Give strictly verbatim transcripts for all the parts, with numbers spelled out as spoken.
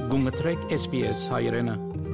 Գումտրեք S B S հայրենը։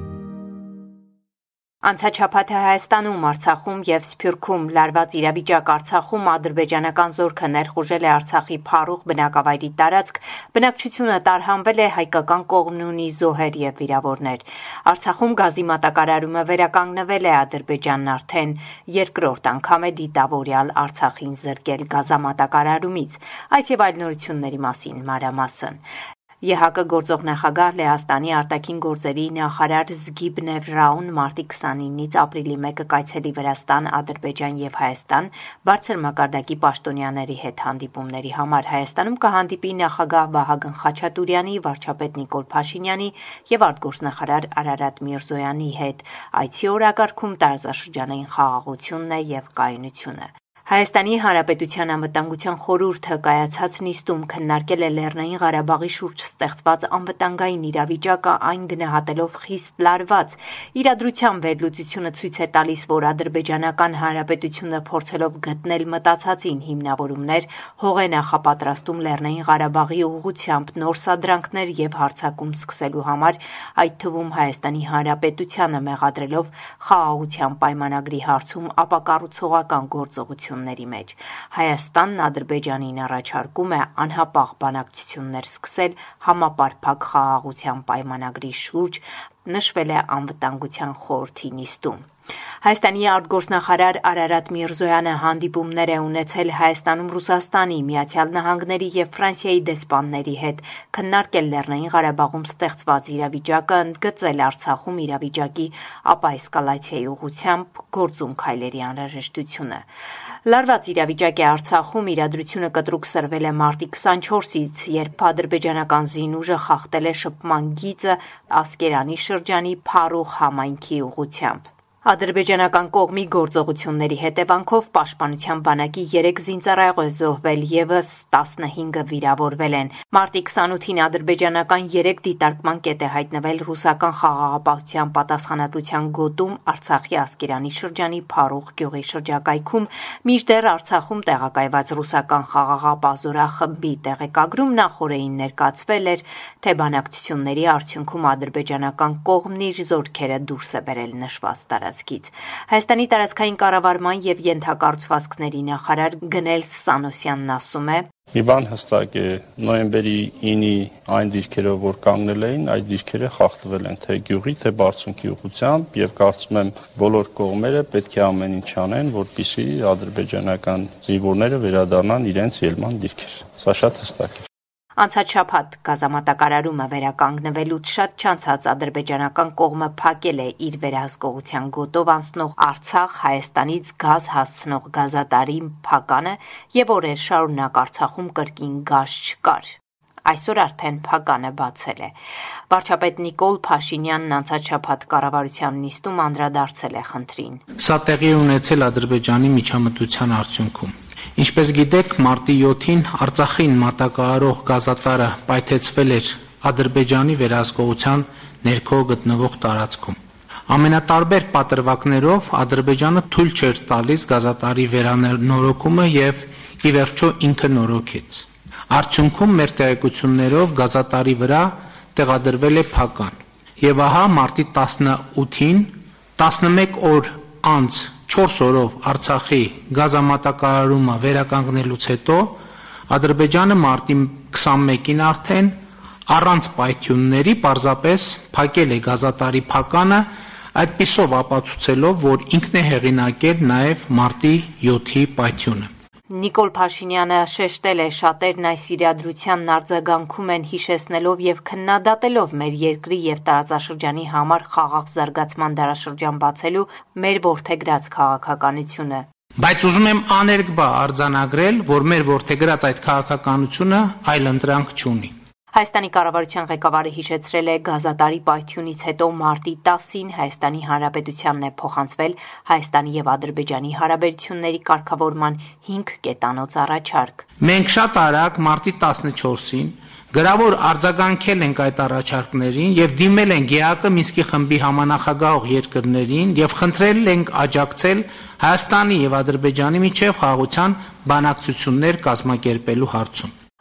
Անցաչափաթը Հայաստանում, Արցախում եւ Սփյուռքում լարված իրավիճակ Արցախում ադրբեջանական զորքը ներխուժել է Արցախի Փարուխ բնակավայրի տարածք, բնակչությունը տարհանվել է, հայկական կողմն ունի զոհեր եւ վիրավորներ։ Արցախում գազի մատակարարումը վերականգնվել է, Ադրբեջանն արդեն երկրորդ անգամ է դիտավորյալ Արցախին զրկել գազամատակարարումից։ Այս եւ այլ նորությունների մասին մանրամասն։ Ե Հ Կ գործող նախագահ Լեհաստանի արտաքին գործերի նախարար Զգիբնև Ռաուն մարտի քսանինից ապրիլի մեկը կայցելի Վրաստան, Ադրբեջան եւ Հայաստան բարձր մակարդակի պաշտոնյաների հետ հանդիպումների համար Հայաստանում կհանդիպի նախագահ Վահագն Խաչատուրյանի, վարչապետ Նիկոլ Փաշինյանի եւ արտգործնախարար Արարատ Միրզոյանի հետ։ Այցի օրակարգում տարածաշրջանային խաղաղությունն է եւ կայունությունը։ Հայաստանի Հանրապետության անվտանգության խորհուրդը կայացած նիստում քննարկել է Լեռնային Ղարաբաղի շուրջ ստեղծված անվտանգային իրավիճակը, այն գնահատելով խիստ լարված։ Իրադրության վերլուծությունը ցույց է տալիս, որ Ադրբեջանական Հանրապետությունը փորձելով գտնել մտածածին հիմնավորումներ, հող է նախապատրաստում Լեռնային Ղարաբաղի ուղղությամբ նոր սադրանքներ եւ հարձակում սկսելու համար, այդ թվում Հայաստանի Հանրապետությանը մեղադրելով խաղաղության պայմանագրի հարցում ապակառուցողական գործողություն մեջ։ Հայաստանն Ադրբեջանին առաջարկում է անհապաղ բանակցություններ սկսել համապարփակ խաղաղության պայմանագրի շուրջ, նշվել է անվտանգության խորհրդի նիստում։ Հայաստանի արտգործնախարար Արարատ Միրզոյանը հանդիպումներ է ունեցել Հայաստանում Ռուսաստանի, Միացյալ Նահանգների եւ Ֆրանսիայի դեսպանների հետ, քննարկել Լեռնային Ղարաբաղում ստեղծված իրավիճակը, ընդգծել Արցախում իրավիճակի ապաեսկալացիայի ուղղությամբ գործում քայլերի անհրաժեշտությունը։ Լարված իրավիճակ է Արցախում, իրադրությունը կտրուկ սրվել է մարտի քսանչորսից, երբ ադրբեջանական զինուժը խախտել է շփման գիծը Ասկերանի շրջանի Փարուխ համայնքի ուղղությամբ։ Ադրբեջանական կողմի գործողությունների հետևանքով Պաշտպանության բանակի երեք զինծառայող է զոհվել, ևս տասնհինգը վիրավորվել են։ Մարտի քսանութին ադրբեջանական երեք դիտարկման կետ է հայտնվել ռուսական խաղաղապահության պատասխանատվության գոտում Արցախի Ասկերանի շրջանի Փարուխ գյուղի շրջակայքում, մինչդեռ Արցախում տեղակայված ռուսական խաղաղապահ զորախմբի տեղեկագրում նախօրեին ներկայացվել էր, թե բանակցությունների արդյունքում ադրբեջանական կողմն իր զորքերը դուրս է բերել նշված տարածքից։ Հայաստանի տարածքային կառավարման եւ ենթակառուցվածքների նախարար Գնել Սանոսյանն ասում է. Մի բան հստակ է, նոյեմբերի ինի այն դիրքերով, որ կանգնել էին, այդ դիրքերը խախտվել են թե գյուղի, թե բարձունքի ուղղությամբ եւ կարծում եմ բոլոր կողմերը պետք է ամեն ինչ անեն, որպեսզի ադրբեջանական զինվորները վերադառնան իրենց ելման դիրքեր։ Սա շատ հստակ է։ Անցած շաբաթ գազամատակարարումը վերականգնվելուց շատ չանցած ադրբեջանական կողմը փակել է իր վերահսկողության գոտով անցնող Արցախ Հայաստանից գազ հասցնող գազատարի փականը եւ օրեր շարունակ Արցախում կրկին գազ չկար։ Այսօր արդեն փականը բացել է։ Վարչապետ Նիկոլ Փաշինյանն անցած շաբաթ կառավարության նիստում անդրադարձել է խնդրին։ Սա տեղի ունեցել Ադրբեջանի միջամտության արդյունքում։ Ինչպես գիտեք, մարտի յոթին Արցախին մատակարարող գազատարը պայթեցվել էր Ադրբեջանի վերահսկողության ներքո գտնվող տարածքում։ Ամենատարբեր պատրվակներով Ադրբեջանը թույլ չէր տալիս գազատարի վերանորոգումը եւ ի վերջո ինքը նորոգեց։ Արդյունքում մեր տեղեկություններով գազատարի վրա տեղադրվել է փական։ Եվ ահա մարտի տասնութին տասնմեկ օր անց չորս օրով Արցախի գազամատակարարումը վերականգնելուց հետո Ադրբեջանը մարտի քսանմեկին արդեն առանց պայթյունների պարզապես փակել է գազատարի փականը, այդպիսով ապացուցելով, որ ինքն է հեղինակել նաև մարտի յոթի պայթյունը։ Նիկոլ Փաշինյանը շեշտել է, շատերն այս իրադրությանն արձագանքում են հիշեցնելով եւ քննադատելով մեր երկրի եւ տարածաշրջանի համար խաղաղ զարգացման դարաշրջան բացելու մեր որդեգրած քաղաքականությունը։ Բայց ուզում եմ աներկբա արձանագրել, որ մեր որդեգրած այդ քաղաքականությունը այլ ընտրանք չունի։ Հայաստանի կառավարության ղեկավարը հիշեցրել է գազատարի պայթյունից հետո մարտի տասին Հայաստանի Հանրապետությանն է փոխանցվել Հայաստանի եւ Ադրբեջանի հարաբերությունների կարգավորման հինգ կետանոց առաջարկ։ Մենք շատ արագ մարտի տասնչորսին գրավոր արձագանքել ենք այդ առաջարկներին եւ դիմել ենք Ե Հ Կ Մինսկի խմբի համանախագահող երկրներին եւ խնդրել ենք աջակցել Հայաստանի եւ Ադրբեջանի միջև խաղաղության բանակցություններ կազմակերպելու հարցում։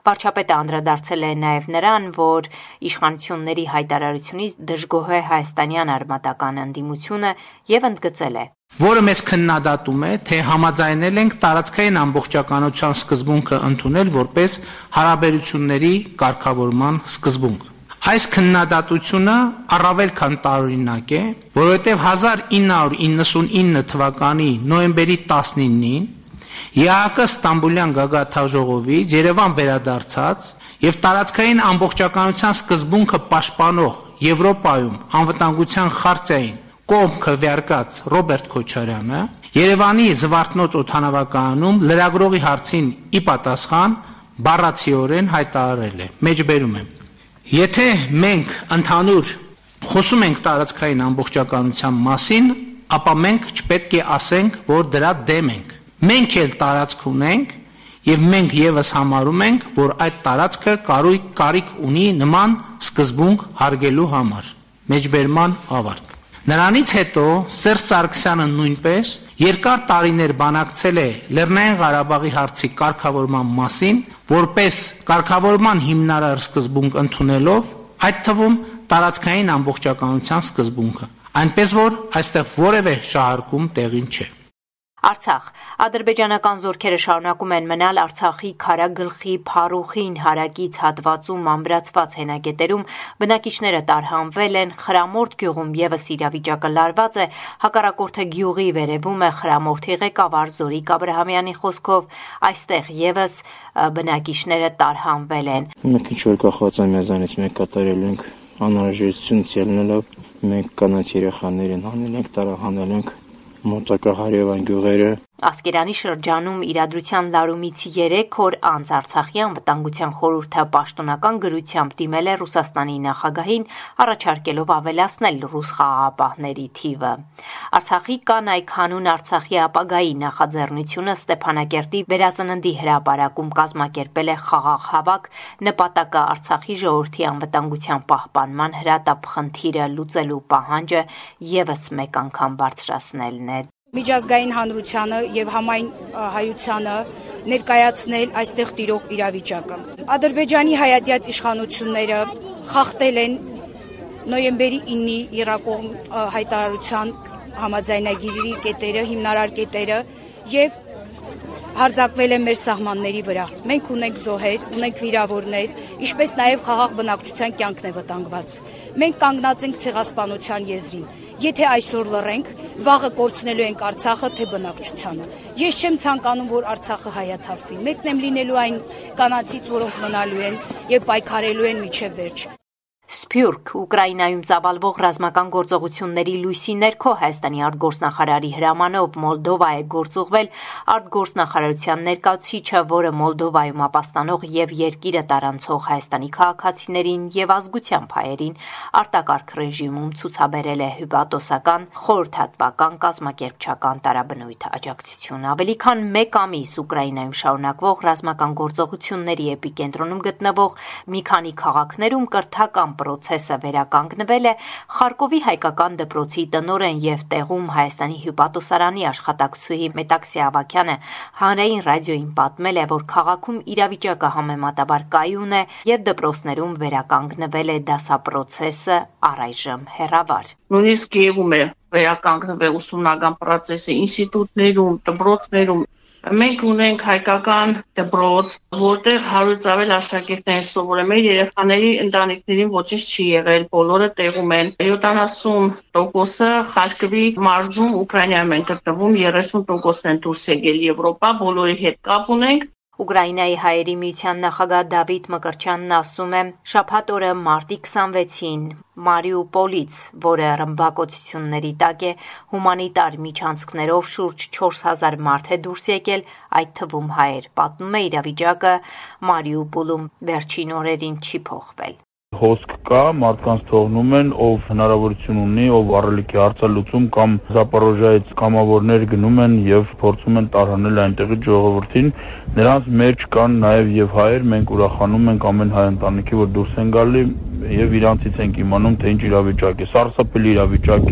Վարչապետը անդրադարձել է նաև նրան, որ իշխանությունների հայտարարությունից դժգոհ է հայաստանյան արմատական ընդդիմությունը եւ ընդգծել է. Որը մեզ քննադատում է, թե համաձայնել ենք տարածքային ամբողջականության սկզբունքը ընդունել որպես հարաբերությունների կարգավորման սկզբունք։ Այս քննադատությունը առավել քան տարօրինակ է, որովհետև հազար ինը հարյուր իննսունինը թվականի նոյեմբերի տասնինին ԵԱՀԿ Ստամբուլյան գագաթնաժողովից Երևան վերադարձած եւ տարածքային ամբողջականության սկզբունքը պաշտպանող Եվրոպայում անվտանգության խարտիային կողմ քվեարկած Ռոբերտ Քոչարյանը Երևանի Զվարթնոց օդանավակայանում լրագրողի հարցին ի պատասխան բառացիորեն հայտարարել է. մեջբերում եմ. Եթե մենք ընդհանուր խոսում ենք տարածքային ամբողջականության մասին, ապա մենք չպետք է ասենք, որ դրա դեմ ենք։ Մենք էլ տարածք ունենք եւ մենք եւս համարում ենք, որ այդ տարածքը կարույք կարիք ունի նման սկզբունք հարգելու համար։ Մեջբերման ավարտ։ Նրանից հետո Սերժ Սարգսյանը նույնպես երկար տարիներ բանակցել է Լեռնային Ղարաբաղի հարցի կարգավորման մասին, որպես կարգավորման հիմնարար սկզբունք ընդունելով, այդ թվում տարածքային ամբողջականության սկզբունքը, այնպես որ այստեղ որևէ շահարկում տեղին չէ։ Արցախ. Ադրբեջանական զորքերը շարունակում են մնալ Արցախի Քարագլխի Փարուխին հարակից հատվածում ամրացված հենակետերում, բնակիչները տարհանվել են, Խրամորդ գյուղում եւս իրավիճակը լարված է, հակառակորդը գյուղի վերևում է, Խրամորդի ղեկավար Զորիկ Աբրահամյանի խոսքով այստեղ եւս բնակիչները տարհանվել են։ Մենք ինչ որ կախված ամենից մենք կատարել ենք անհրաժեշտությունից ելնելով, մենք կանանց երեխաներին հանել ենք, տարահանել ենք մոտակա հարևան գյուղերը։ Ասկերանի շրջանում իրադրության լարումից երեք օր անց Արցախի անվտանգության խորհուրդը պաշտոնական գրությամբ դիմել է Ռուսաստանի նախագահին, առաջարկելով ավելացնել ռուս խաղաղապահների թիվը։ Արցախի կանայք հանուն Արցախի ապագայի նախաձեռնությունը Ստեփանակերտի վերածննդի հրապարակում կազմակերպել է խաղաղ հավաք, նպատակը Արցախի ժողովրդի անվտանգության պահպանման հրատապ խնդիրը լուծելու պահանջը եւս մեկ անգամ բարձրացնելն է։ Միջազգային հանրությանը եւ համայն հայությանը ներկայացնել այստեղ տիրող իրավիճակը։ Ադրբեջանի հայատյաց իշխանությունները խախտել են նոյեմբերի ինի Իրակոմ հայտարարության համաձայնագիրի կետերը, հիմնարար կետերը եւ հարձակվել է մեր սահմանների վրա։ Մենք ունենք զոհեր, ունենք վիրավորներ, ինչպես նաև խաղաղ բնակչության կյանքն է վտանգված։ Մենք կանգնած ենք ցեղասպանության եզրին։ Եթե այսօր լռենք, վաղը կորցնելու ենք Արցախը թե բնակչությանը։ Ես չեմ ցանկանում, որ Արցախը հայաթափվի։ Մեկն եմ լինելու այն կանացից, որոնք մնալու են եւ պայքարելու են մինչեւ վերջ։ Սփյուռք Ուկրաինայում ծավալվող ռազմական գործողությունների լույսի ներքո Հայաստանի արտգործնախարարի հրամանով Մոլդովա է գործուղվել արտգործնախարարության ներկայացուցիչը, որը Մոլդովայում ապաստանող եւ երկիրը տարանցող հայաստանի քաղաքացիներին եւ ազգությամբ հայերին արտակարգ ռեժիմում ցուցաբերել է հյուպատոսական խորհրդատվական կազմակերպչական տարաբնույթ աջակցություն։ Ավելի քան մեկ ամիս Ուկրաինայում շարունակվող ռազմական գործողությունների էպիկենտրոնում գտնվող մի քանի քաղաքներում կրթական պրոցեսը վերականգնվել է, Խարկովի հայկական դպրոցի տնօրեն եւ տեղում Հայաստանի հյուպատոսարանի աշխատակցուհի Մետաքսի Ավագյանը հանրային ռադիոյին պատմել է, որ քաղաքում իրավիճակը համեմատաբար կայուն է եւ դպրոցներում վերականգնվել է դասապրոցեսը առայժմ հեռավար։ Նույնիսկ Կիևում է վերականգնվել ուսումնական պրոցեսը ինստիտուտներում, դպրոցներում։ Մենք ունենք հայկական դպրոց, որտեղ հարյուրից ավել աշակերտներ սովորում են, երեխաների ընտանիքներին ոչինչ չի եղել, բոլորը տեղում են։ յոթանասուն տոկոսը Խարկովի մարզում Ուկրաինայում են գտնվում, երեսուն տոկոսն են դուրս եկել Եվրոպա, բոլորի հետ կապ ունենք։ Ուկրաինայի հայերի միության նախագահ Դավիթ Մկրտչյանն ասում է, շաբաթ օրը մարտի քսանվեցին Մարիուպոլից, որը ռմբակոծությունների տակ է, հումանիտար միջանցքներով շուրջ չորս հազար մարդ է դուրս եկել, այդ թվում հայեր։ Պատմում է իրավիճակը Մարիուպոլում վերջին օրերին չի փոխվել։ Հոսք կա, մարդկանց թողնում են, ով հնարավորություն ունի, ով առելիքի հարցալուծում կամ Զապորոժայից կամավորներ գնում են եւ փորձում են տարհանել այնտեղի ժողովրդին։ Նրանց մեջ կան նաեւ եւ հայեր, մենք ուրախանում ենք ամեն հայ ընտանիքի, որ դուրս են գալի եւ իրանցից ենք իմանում, թե ինչ իրավիճակ է։ Սարսափելի իրավիճակ է։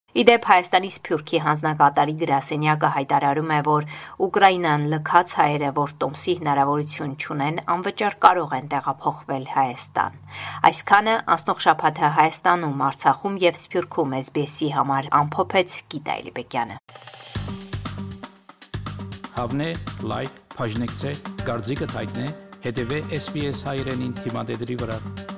Իդեպ Հայաստանի Սփյուռքի հանձնակատարի գրասենյակը հայտարարում է, որ Ուկրաինան լքած հայերը, որ տոմսի հնարավորություն չունեն, անվճար կարող են տեղափոխվել Հայաստան։ Այսքանը անցնող շաբաթը Հայաստանում, Արցախում եւ Սփյուռքում էս բի էսի համար ամփոփեց Գիտա Էլիբեկյանը։ Հավնե, լայք, բաժնեկցե, դարձիկը թայտնե, հետեւե էս բի էս հայրենին թիմադեդի վրա։